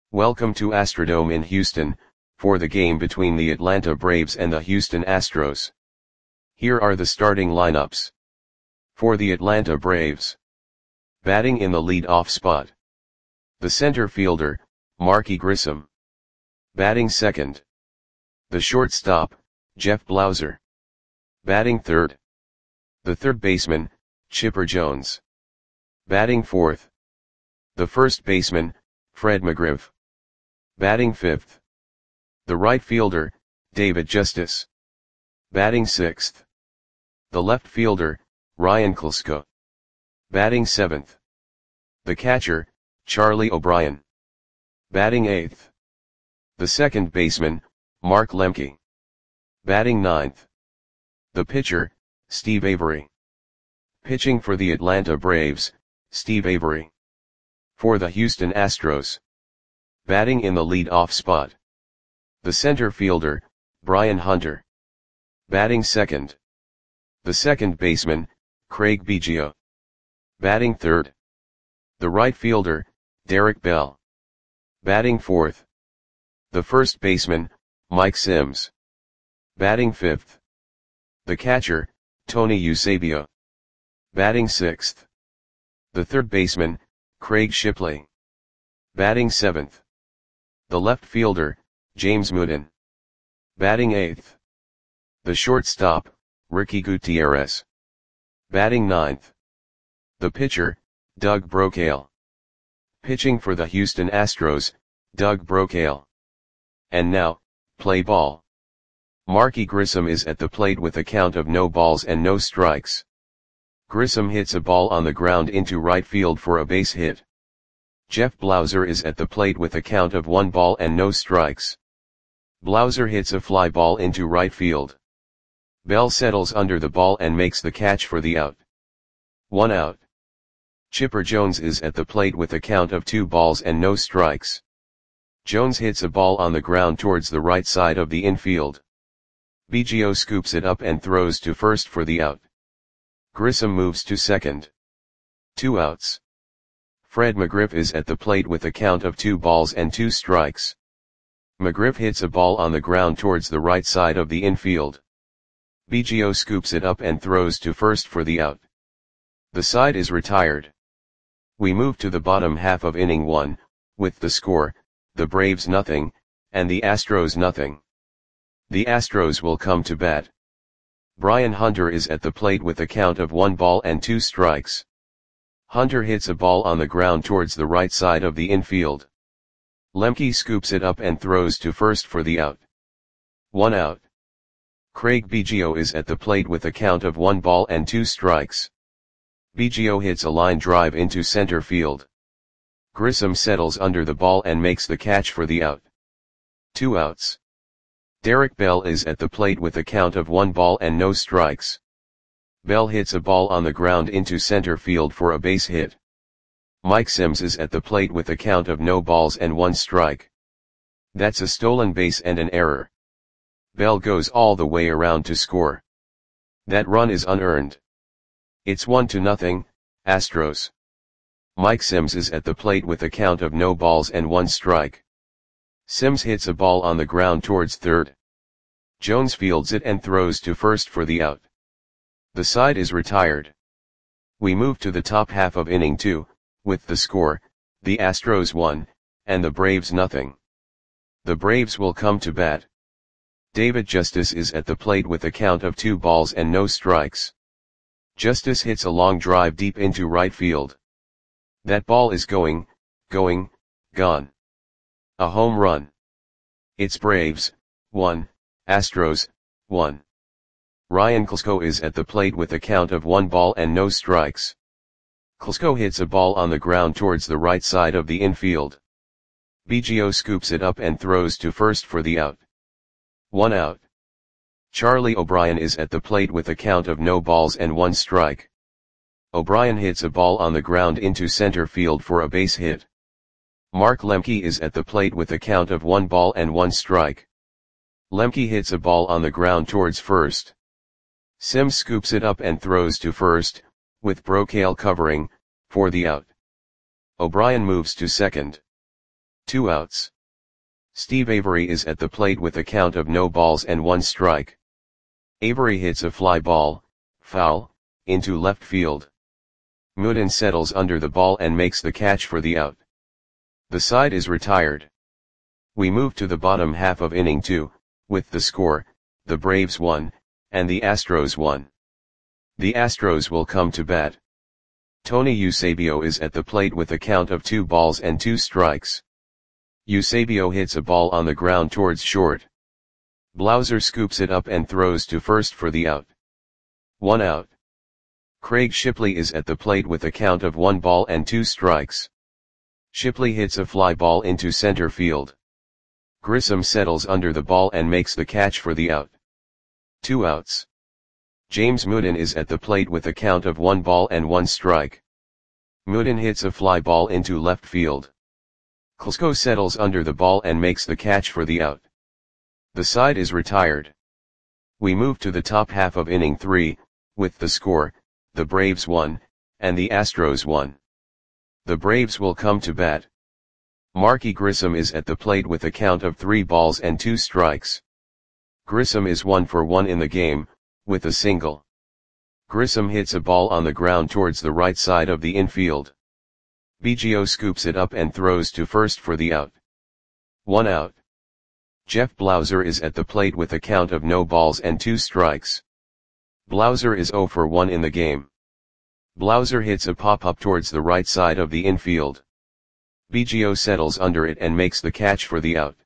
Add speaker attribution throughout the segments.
Speaker 1: Welcome to Astrodome in Houston, for the game between the Atlanta Braves and the Houston Astros. Here are the starting lineups. For the Atlanta Braves. Batting in the lead-off spot. The center fielder, Marky Grissom. Batting second. The shortstop, Jeff Blauser. Batting third. The third baseman, Chipper Jones. Batting fourth. The first baseman, Fred McGriff. Batting fifth. The right fielder, David Justice. Batting sixth. The left fielder, Ryan Klesko. Batting seventh. The catcher, Charlie O'Brien. Batting eighth. The second baseman, Mark Lemke. Batting ninth. The pitcher, Steve Avery. Pitching for the Atlanta Braves, Steve Avery. For the Houston Astros. Batting in the lead-off spot. The center fielder, Brian Hunter. Batting second. The second baseman, Craig Biggio. Batting third. The right fielder, Derek Bell. Batting fourth. The first baseman, Mike Sims. Batting fifth. The catcher, Tony Eusebio. Batting sixth. The third baseman, Craig Shipley. Batting seventh. The left fielder, James Mooden. Batting eighth. The shortstop, Ricky Gutierrez. Batting ninth. The pitcher, Doug Brocail. Pitching for the Houston Astros, Doug Brocail. And now, play ball. Marky Grissom is at the plate with a count of no balls and no strikes. Grissom hits a ball on the ground into right field for a base hit. Jeff Blauser is at the plate with a count of 1 ball and no strikes. Blauser hits a fly ball into right field. Bell settles under the ball and makes the catch for the out. 1 out. Chipper Jones is at the plate with a count of 2 balls and no strikes. Jones hits a ball on the ground towards the right side of the infield. Biggio scoops it up and throws to first for the out. Grissom moves to second. 2 outs. Fred McGriff is at the plate with a count of 2 balls and 2 strikes. McGriff hits a ball on the ground towards the right side of the infield. Biggio scoops it up and throws to first for the out. The side is retired. We move to the bottom half of inning 1, with the score, the Braves nothing, and the Astros nothing. The Astros will come to bat. Brian Hunter is at the plate with a count of 1 ball and 2 strikes. Hunter hits a ball on the ground towards the right side of the infield. Lemke scoops it up and throws to first for the out. 1 out. Craig Biggio is at the plate with a count of 1 ball and 2 strikes. Biggio hits a line drive into center field. Grissom settles under the ball and makes the catch for the out. 2 outs. Derek Bell is at the plate with a count of 1 ball and no strikes. Bell hits a ball on the ground into center field for a base hit. Mike Sims is at the plate with a count of no balls and 1 strike. That's a stolen base and an error. Bell goes all the way around to score. That run is unearned. It's 1-0, Astros. Mike Sims is at the plate with a count of no balls and 1 strike. Sims hits a ball on the ground towards third. Jones fields it and throws to first for the out. The side is retired. We move to the top half of inning 2, with the score, the Astros 1, and the Braves nothing. The Braves will come to bat. David Justice is at the plate with a count of 2 balls and no strikes. Justice hits a long drive deep into right field. That ball is gone. A home run. It's Braves 1, Astros 1. Ryan Klesko is at the plate with a count of 1 ball and no strikes. Klesko hits a ball on the ground towards the right side of the infield. Biggio scoops it up and throws to first for the out. 1 out. Charlie O'Brien is at the plate with a count of no balls and 1 strike. O'Brien hits a ball on the ground into center field for a base hit. Mark Lemke is at the plate with a count of 1 ball and 1 strike. Lemke hits a ball on the ground towards first. Sims scoops it up and throws to first, with Brocail covering, for the out. O'Brien moves to second. 2 outs. Steve Avery is at the plate with a count of no balls and 1 strike. Avery hits a fly ball, foul, into left field. Mooden settles under the ball and makes the catch for the out. The side is retired. We move to the bottom half of inning 2, with the score, the Braves won, and the Astros won. The Astros will come to bat. Tony Eusebio is at the plate with a count of 2 balls and 2 strikes. Eusebio hits a ball on the ground towards short. Blauser scoops it up and throws to first for the out. 1 out. Craig Shipley is at the plate with a count of 1 ball and 2 strikes. Shipley hits a fly ball into center field. Grissom settles under the ball and makes the catch for the out. 2 outs. James Mooden is at the plate with a count of 1 ball and 1 strike. Mooden hits a fly ball into left field. Klesko settles under the ball and makes the catch for the out. The side is retired. We move to the top half of inning 3, with the score, the Braves won, and the Astros won. The Braves will come to bat. Marky Grissom is at the plate with a count of 3 balls and 2 strikes. Grissom is 1 for 1 in the game, with a single. Grissom hits a ball on the ground towards the right side of the infield. Biggio scoops it up and throws to first for the out. 1 out. Jeff Blauser is at the plate with a count of no balls and 2 strikes. Blauser is 0 for 1 in the game. Blauser hits a pop-up towards the right side of the infield. Biggio settles under it and makes the catch for the out.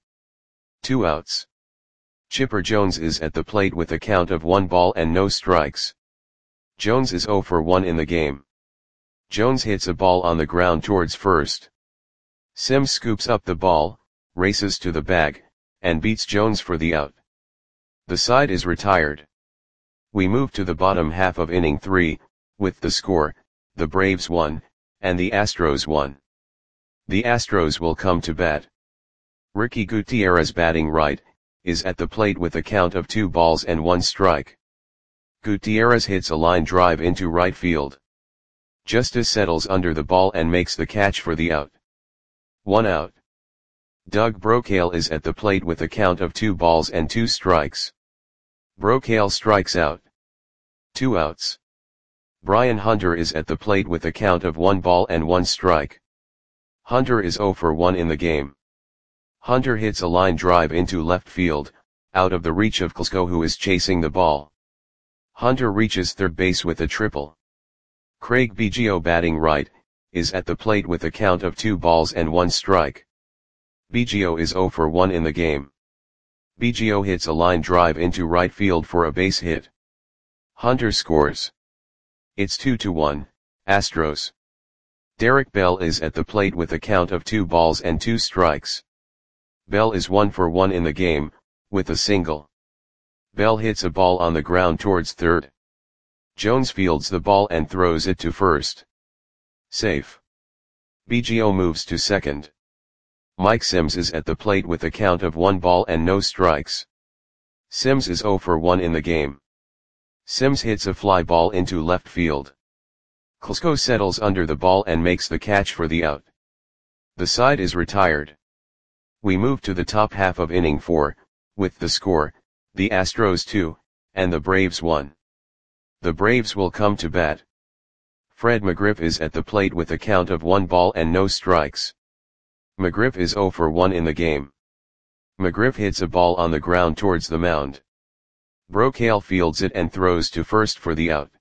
Speaker 1: 2 outs. Chipper Jones is at the plate with a count of 1 ball and no strikes. Jones is 0 for 1 in the game. Jones hits a ball on the ground towards first. Sims scoops up the ball, races to the bag, and beats Jones for the out. The side is retired. We move to the bottom half of inning 3, with the score, the Braves won, and the Astros won. The Astros will come to bat. Ricky Gutierrez, batting right, is at the plate with a count of 2 balls and 1 strike. Gutierrez hits a line drive into right field. Justice settles under the ball and makes the catch for the out. 1 out. Doug Brocail is at the plate with a count of 2 balls and 2 strikes. Brocail strikes out. 2 outs. Brian Hunter is at the plate with a count of 1 ball and 1 strike. Hunter is 0 for 1 in the game. Hunter hits a line drive into left field, out of the reach of Klesko, who is chasing the ball. Hunter reaches third base with a triple. Craig Biggio, batting right, is at the plate with a count of 2 balls and 1 strike. Biggio is 0 for 1 in the game. Biggio hits a line drive into right field for a base hit. Hunter scores. It's 2-1, Astros. Derek Bell is at the plate with a count of 2 balls and 2 strikes. Bell is 1 for 1 in the game, with a single. Bell hits a ball on the ground towards third. Jones fields the ball and throws it to first. Safe. Biggio moves to second. Mike Sims is at the plate with a count of 1 ball and no strikes. Sims is 0 for 1 in the game. Sims hits a fly ball into left field. Klesko settles under the ball and makes the catch for the out. The side is retired. We move to the top half of inning 4, with the score, the Astros 2, and the Braves 1. The Braves will come to bat. Fred McGriff is at the plate with a count of 1 ball and no strikes. McGriff is 0 for 1 in the game. McGriff hits a ball on the ground towards the mound. Brocail fields it and throws to first for the out.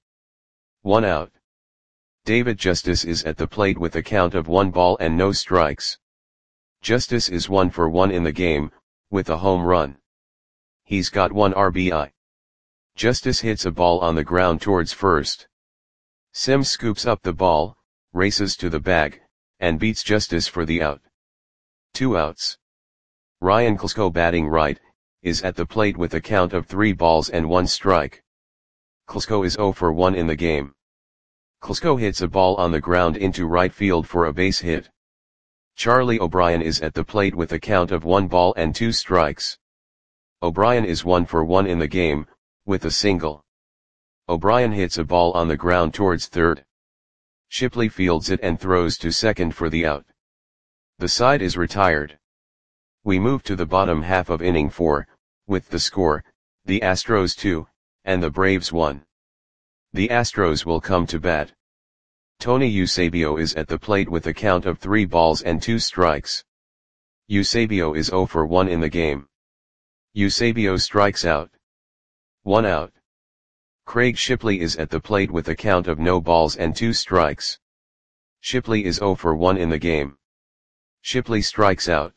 Speaker 1: 1 out. David Justice is at the plate with a count of 1 ball and no strikes. Justice is 1 for 1 in the game, with a home run. He's got 1 RBI. Justice hits a ball on the ground towards first. Sims scoops up the ball, races to the bag, and beats Justice for the out. 2 outs. Ryan Klesko, batting right, is at the plate with a count of 3 balls and 1 strike. Klesko is 0 for 1 in the game. Klesko hits a ball on the ground into right field for a base hit. Charlie O'Brien is at the plate with a count of 1 ball and 2 strikes. O'Brien is 1 for 1 in the game, with a single. O'Brien hits a ball on the ground towards third. Shipley fields it and throws to second for the out. The side is retired. We move to the bottom half of inning 4, with the score, the Astros 2, and the Braves 1. The Astros will come to bat. Tony Eusebio is at the plate with a count of 3 balls and 2 strikes. Eusebio is 0 for 1 in the game. Eusebio strikes out. 1 out. Craig Shipley is at the plate with a count of no balls and 2 strikes. Shipley is 0 for 1 in the game. Shipley strikes out.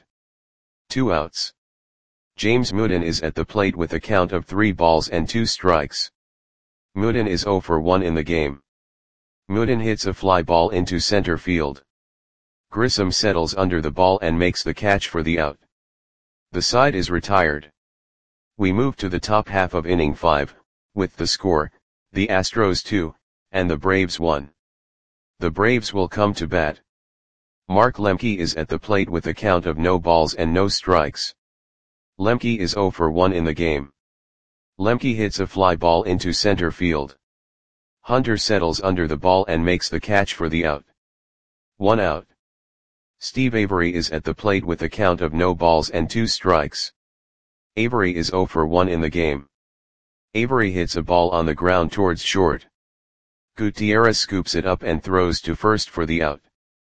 Speaker 1: 2 outs. James Mooden is at the plate with a count of 3 balls and 2 strikes. Mooden is 0 for 1 in the game. Mooden hits a fly ball into center field. Grissom settles under the ball and makes the catch for the out. The side is retired. We move to the top half of inning 5, with the score, the Astros 2, and the Braves 1. The Braves will come to bat. Mark Lemke is at the plate with a count of no balls and no strikes. Lemke is 0 for 1 in the game. Lemke hits a fly ball into center field. Hunter settles under the ball and makes the catch for the out. 1 out. Steve Avery is at the plate with a count of no balls and 2 strikes. Avery is 0 for 1 in the game. Avery hits a ball on the ground towards short. Gutierrez scoops it up and throws to first for the out.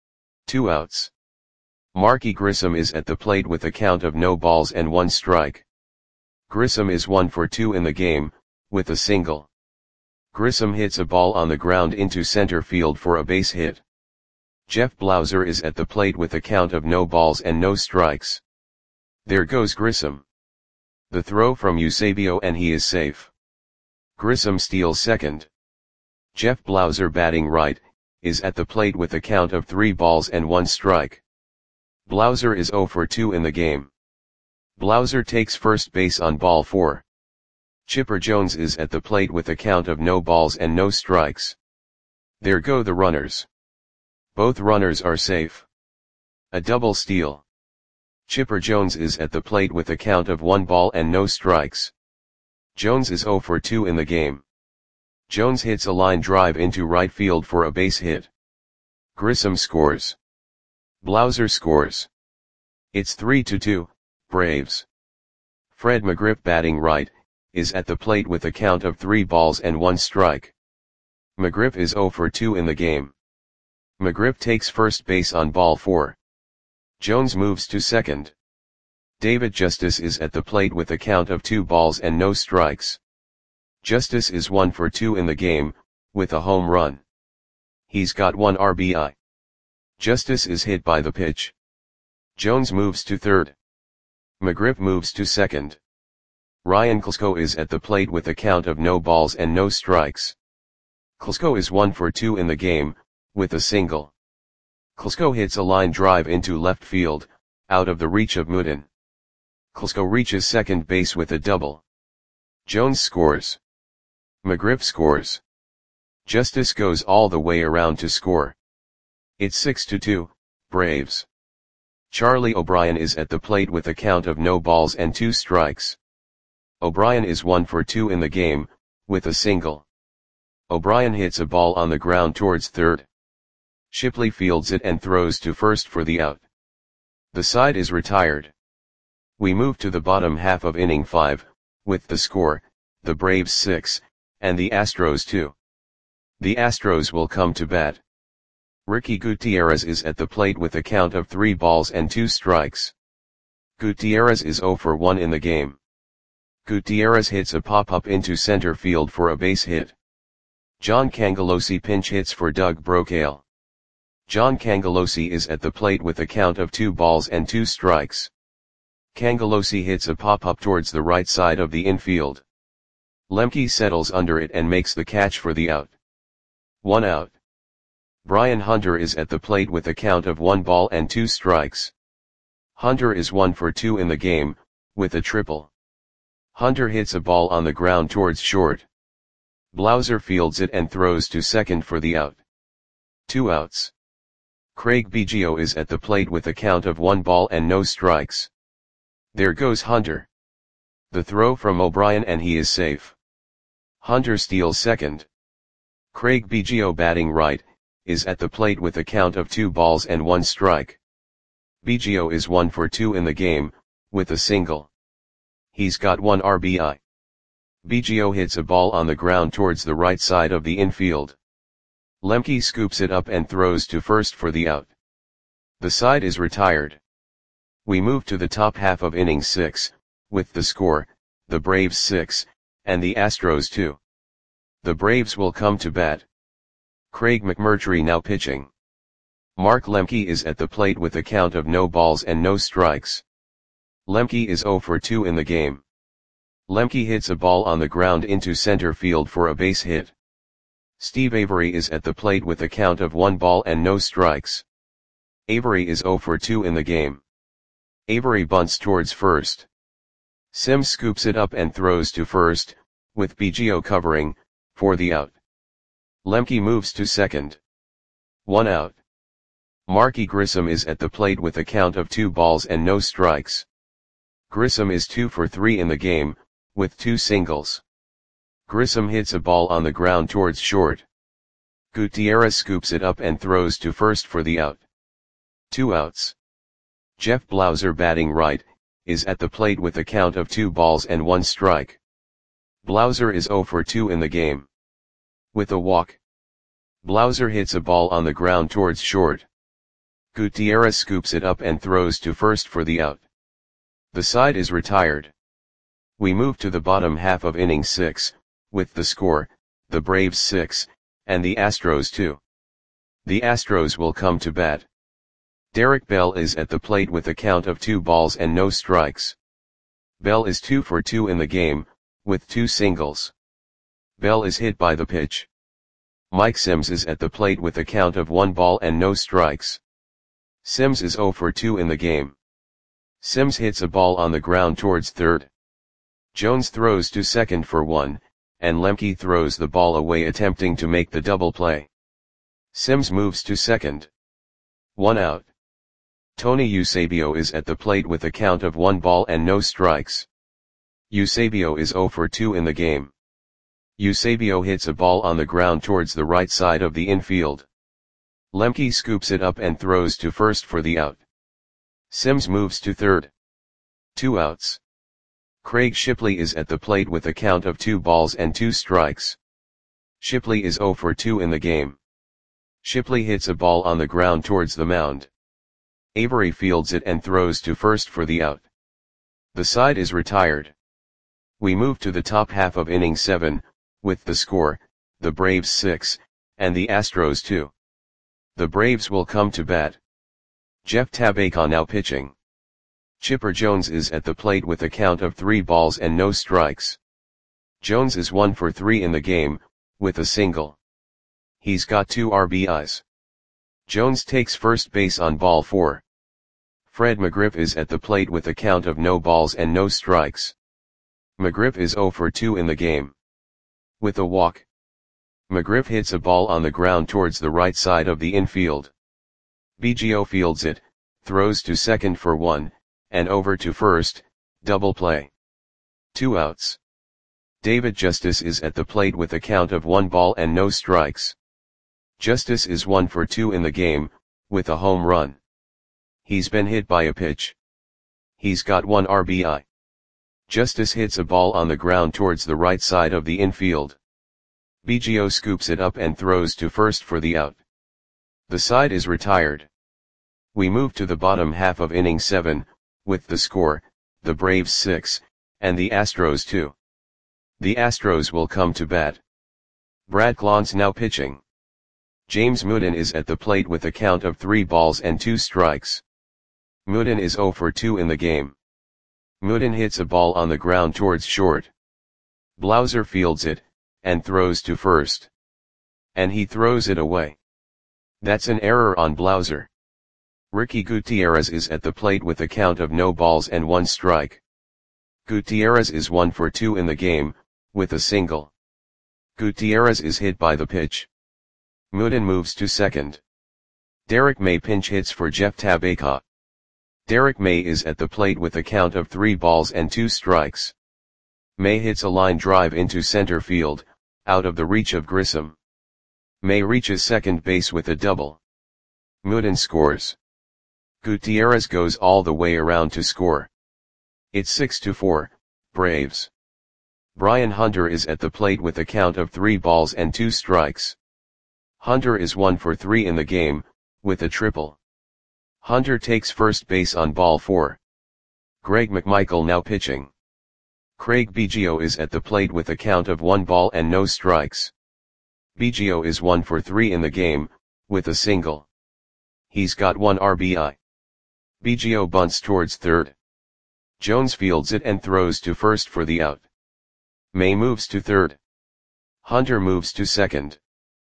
Speaker 1: 2 outs. Marky Grissom is at the plate with a count of no balls and 1 strike. Grissom is 1 for 2 in the game, with a single. Grissom hits a ball on the ground into center field for a base hit. Jeff Blauser is at the plate with a count of no balls and no strikes. There goes Grissom. The throw from Eusebio and he is safe. Grissom steals second. Jeff Blauser, batting right, is at the plate with a count of 3 balls and 1 strike. Blauser is 0 for 2 in the game. Blauser takes first base on ball 4. Chipper Jones is at the plate with a count of no balls and no strikes. There go the runners. Both runners are safe. A double steal. Chipper Jones is at the plate with a count of 1 ball and no strikes. Jones is 0 for 2 in the game. Jones hits a line drive into right field for a base hit. Grissom scores. Blauser scores. It's 3-2, Braves. Fred McGriff, batting right, is at the plate with a count of 3 balls and 1 strike. McGriff is 0 for 2 in the game. McGriff takes first base on ball 4. Jones moves to second. David Justice is at the plate with a count of 2 balls and no strikes. Justice is 1 for 2 in the game, with a home run. He's got 1 RBI. Justice is hit by the pitch. Jones moves to third. McGriff moves to second. Ryan Klesko is at the plate with a count of no balls and no strikes. Klesko is 1 for 2 in the game, with a single. Klesko hits a line drive into left field, out of the reach of Mooden. Klesko reaches second base with a double. Jones scores. McGriff scores. Justice goes all the way around to score. It's 6-2, Braves. Charlie O'Brien is at the plate with a count of no balls and 2 strikes. O'Brien is 1 for 2 in the game, with a single. O'Brien hits a ball on the ground towards third. Shipley fields it and throws to first for the out. The side is retired. We move to the bottom half of inning 5, with the score, the Braves 6, and the Astros 2. The Astros will come to bat. Ricky Gutierrez is at the plate with a count of 3 balls and 2 strikes. Gutierrez is 0 for 1 in the game. Gutierrez hits a pop-up into center field for a base hit. John Cangelosi pinch hits for Doug Brocail. John Cangelosi is at the plate with a count of 2 balls and 2 strikes. Cangelosi hits a pop-up towards the right side of the infield. Lemke settles under it and makes the catch for the out. 1 out. Brian Hunter is at the plate with a count of 1 ball and 2 strikes. Hunter is 1 for 2 in the game, with a triple. Hunter hits a ball on the ground towards short. Blauser fields it and throws to second for the out. 2 outs. Craig Biggio is at the plate with a count of 1 ball and no strikes. There goes Hunter. The throw from O'Brien and he is safe. Hunter steals second. Craig Biggio, batting right, is at the plate with a count of 2 balls and 1 strike. Biggio is 1 for 2 in the game, with a single. He's got 1 RBI. Biggio hits a ball on the ground towards the right side of the infield. Lemke scoops it up and throws to first for the out. The side is retired. We move to the top half of inning 6, with the score, the Braves 6, and the Astros 2. The Braves will come to bat. Craig McMurtry now pitching. Mark Lemke is at the plate with a count of no balls and no strikes. Lemke is 0 for 2 in the game. Lemke hits a ball on the ground into center field for a base hit. Steve Avery is at the plate with a count of 1 ball and no strikes. Avery is 0 for 2 in the game. Avery bunts towards first. Sims scoops it up and throws to first, with Biggio covering, for the out. Lemke moves to second. 1 out. Marky Grissom is at the plate with a count of 2 balls and no strikes. Grissom is 2 for 3 in the game, with 2 singles. Grissom hits a ball on the ground towards short. Gutierrez scoops it up and throws to first for the out. 2 outs. Jeff Blauser batting right, is at the plate with a count of 2 balls and 1 strike. Blauser is 0 for 2 in the game. With a walk. Blauser hits a ball on the ground towards short. Gutierrez scoops it up and throws to first for the out. The side is retired. We move to the bottom half of inning 6, with the score, the Braves 6, and the Astros 2. The Astros will come to bat. Derek Bell is at the plate with a count of 2 balls and no strikes. Bell is 2 for 2 in the game, with 2 singles. Bell is hit by the pitch. Mike Sims is at the plate with a count of 1 ball and no strikes. Sims is 0 for 2 in the game. Sims hits a ball on the ground towards third. Jones throws to second for 1, and Lemke throws the ball away attempting to make the double play. Sims moves to second. 1 out. Tony Eusebio is at the plate with a count of 1 ball and no strikes. Eusebio is 0 for 2 in the game. Eusebio hits a ball on the ground towards the right side of the infield. Lemke scoops it up and throws to first for the out. Sims moves to third. 2 outs. Craig Shipley is at the plate with a count of 2 balls and 2 strikes. Shipley is 0 for 2 in the game. Shipley hits a ball on the ground towards the mound. Avery fields it and throws to first for the out. The side is retired. We move to the top half of inning 7, with the score, the Braves 6, and the Astros 2. The Braves will come to bat. Jeff Tabaka now pitching. Chipper Jones is at the plate with a count of 3 balls and no strikes. Jones is 1 for 3 in the game, with a single. He's got 2 RBIs. Jones takes first base on ball 4. Fred McGriff is at the plate with a count of no balls and no strikes. McGriff is 0 for 2 in the game. With a walk. McGriff hits a ball on the ground towards the right side of the infield. Biggio fields it, throws to second for 1, and over to first, double play. 2 outs. David Justice is at the plate with a count of 1 ball and no strikes. Justice is 1 for 2 in the game, with a home run. He's been hit by a pitch. He's got 1 RBI. Justice hits a ball on the ground towards the right side of the infield. Biggio scoops it up and throws to first for the out. The side is retired. We move to the bottom half of inning 7, with the score, the Braves 6, and the Astros 2. The Astros will come to bat. Brad Clones now pitching. James Mooden is at the plate with a count of 3 balls and 2 strikes. Mooden is 0 for 2 in the game. Mooden hits a ball on the ground towards short. Blauser fields it, and throws to first. And he throws it away. That's an error on Blauser. Ricky Gutierrez is at the plate with a count of no balls and 1 strike. Gutierrez is 1 for 2 in the game, with a single. Gutierrez is hit by the pitch. Mooden moves to second. Derek May pinch hits for Jeff Tabaka. Derek May is at the plate with a count of 3 balls and 2 strikes. May hits a line drive into center field, out of the reach of Grissom. May reaches second base with a double. Mooden scores. Gutierrez goes all the way around to score. It's 6-4, Braves. Brian Hunter is at the plate with a count of 3 balls and 2 strikes. Hunter is 1 for 3 in the game, with a triple. Hunter takes first base on ball 4. Greg McMichael now pitching. Craig Biggio is at the plate with a count of 1 ball and no strikes. Biggio is 1 for 3 in the game, with a single. He's got 1 RBI. Biggio bunts towards third. Jones fields it and throws to first for the out. May moves to third. Hunter moves to second.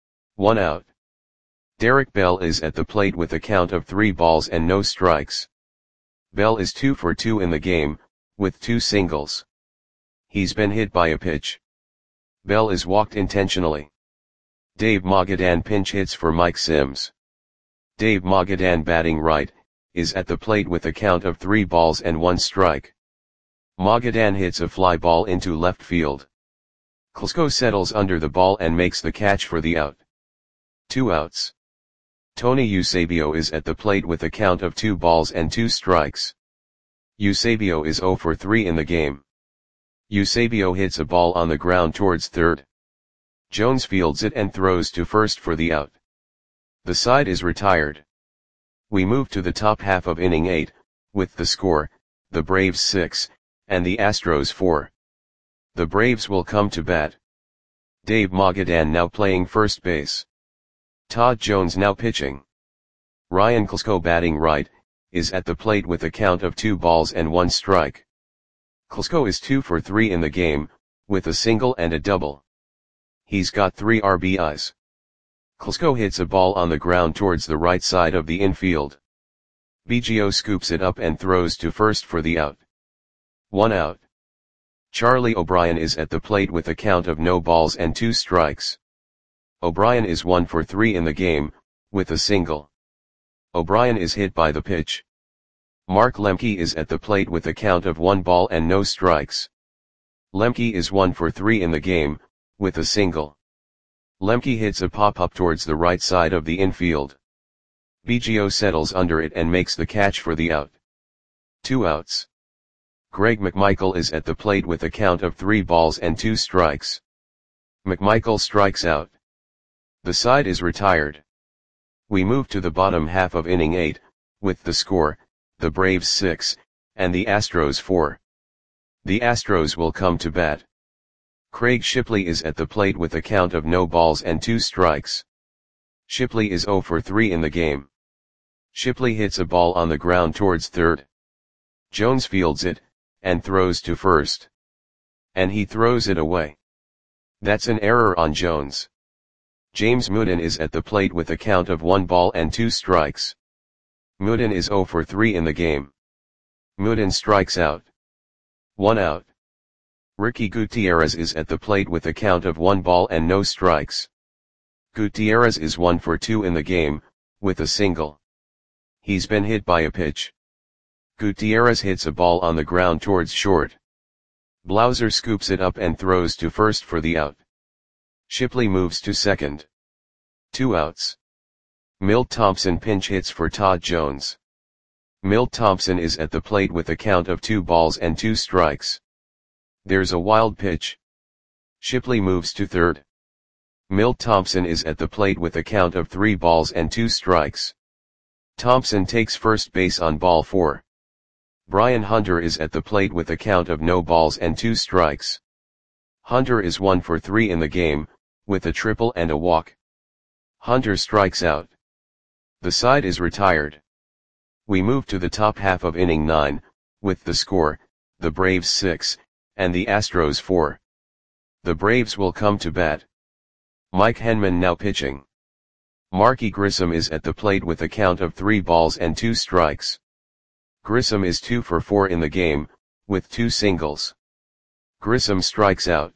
Speaker 1: 1 out. Derek Bell is at the plate with a count of 3 balls and no strikes. Bell is 2 for 2 in the game, with 2 singles. He's been hit by a pitch. Bell is walked intentionally. Dave Magadan pinch hits for Mike Sims. Dave Magadan batting right, is at the plate with a count of 3 balls and 1 strike. Magadan hits a fly ball into left field. Klesko settles under the ball and makes the catch for the out. 2 outs. Tony Eusebio is at the plate with a count of 2 balls and 2 strikes. Eusebio is 0 for 3 in the game. Eusebio hits a ball on the ground towards third. Jones fields it and throws to first for the out. The side is retired. We move to the top half of inning 8, with the score, the Braves 6, and the Astros 4. The Braves will come to bat. Dave Magadan now playing first base. Todd Jones now pitching. Ryan Klesko batting right, is at the plate with a count of 2 balls and 1 strike. Klesko is 2 for 3 in the game, with a single and a double. He's got 3 RBIs. Klesko hits a ball on the ground towards the right side of the infield. Biggio scoops it up and throws to first for the out. 1 out. Charlie O'Brien is at the plate with a count of no balls and 2 strikes. O'Brien is 1 for 3 in the game, with a single. O'Brien is hit by the pitch. Mark Lemke is at the plate with a count of 1 ball and no strikes. Lemke is 1 for 3 in the game, with a single. Lemke hits a pop-up towards the right side of the infield. Biggio settles under it and makes the catch for the out. 2 outs. Greg McMichael is at the plate with a count of 3 balls and 2 strikes. McMichael strikes out. The side is retired. We move to the bottom half of inning 8, with the score, the Braves 6, and the Astros 4. The Astros will come to bat. Craig Shipley is at the plate with a count of no balls and 2 strikes. Shipley is 0 for 3 in the game. Shipley hits a ball on the ground towards third. Jones fields it, and throws to first. And he throws it away. That's an error on Jones. James Mooden is at the plate with a count of 1 ball and 2 strikes. Mooden is 0 for 3 in the game. Mooden strikes out. 1 out. Ricky Gutierrez is at the plate with a count of 1 ball and no strikes. Gutierrez is 1 for 2 in the game, with a single. He's been hit by a pitch. Gutierrez hits a ball on the ground towards short. Blauser scoops it up and throws to first for the out. Shipley moves to second. 2 outs. Milt Thompson pinch hits for Todd Jones. Milt Thompson is at the plate with a count of 2 balls and 2 strikes. There's a wild pitch. Shipley moves to third. Milt Thompson is at the plate with a count of 3 balls and 2 strikes. Thompson takes first base on ball 4. Brian Hunter is at the plate with a count of no balls and 2 strikes. Hunter is 1 for 3 in the game, with a triple and a walk. Hunter strikes out. The side is retired. We move to the top half of inning 9, with the score, the Braves 6, and the Astros 4. The Braves will come to bat. Mike Henman now pitching. Marky Grissom is at the plate with a count of 3 balls and 2 strikes. Grissom is 2 for 4 in the game, with 2 singles. Grissom strikes out.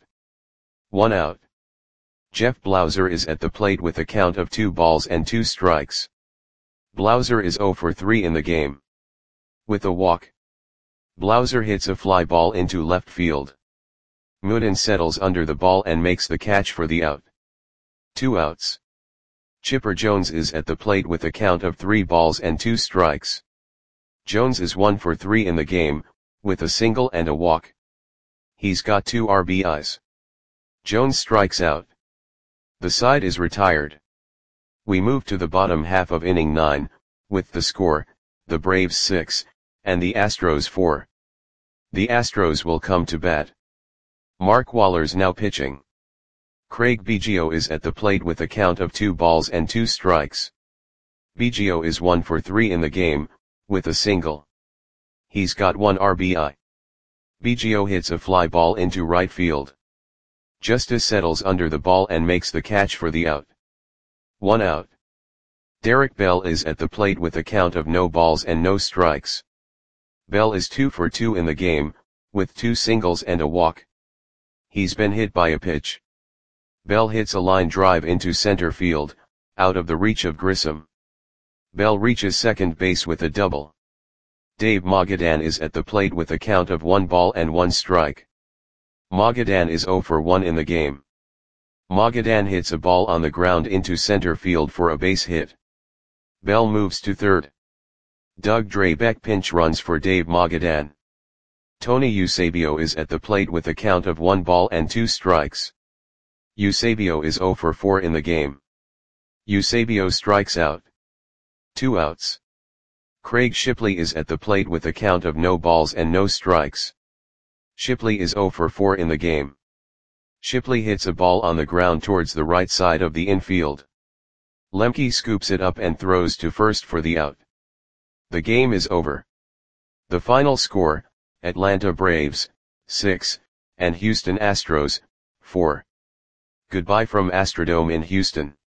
Speaker 1: 1 out. Jeff Blauser is at the plate with a count of 2 balls and 2 strikes. Blauser is 0 for 3 in the game. With a walk. Blauser hits a fly ball into left field. Mooden settles under the ball and makes the catch for the out. 2 outs. Chipper Jones is at the plate with a count of 3 balls and 2 strikes. Jones is 1 for 3 in the game, with a single and a walk. He's got 2 RBIs. Jones strikes out. The side is retired. We move to the bottom half of inning 9, with the score, the Braves 6, and the Astros 4. The Astros will come to bat. Mark Waller's now pitching. Craig Biggio is at the plate with a count of 2 balls and 2 strikes. Biggio is 1 for 3 in the game, with a single. He's got 1 RBI. Biggio hits a fly ball into right field. Justice settles under the ball and makes the catch for the out. 1 out. Derek Bell is at the plate with a count of no balls and no strikes. Bell is 2 for 2 in the game, with 2 singles and a walk. He's been hit by a pitch. Bell hits a line drive into center field, out of the reach of Grissom. Bell reaches second base with a double. Dave Magadan is at the plate with a count of 1 ball and 1 strike. Magadan is 0 for 1 in the game. Magadan hits a ball on the ground into center field for a base hit. Bell moves to third. Doug Drabek pinch runs for Dave Magadan. Tony Eusebio is at the plate with a count of 1 ball and 2 strikes. Eusebio is 0 for 4 in the game. Eusebio strikes out. 2 outs. Craig Shipley is at the plate with a count of no balls and no strikes. Shipley is 0 for 4 in the game. Shipley hits a ball on the ground towards the right side of the infield. Lemke scoops it up and throws to first for the out. The game is over. The final score, Atlanta Braves, 6, and Houston Astros, 4. Goodbye from Astrodome in Houston.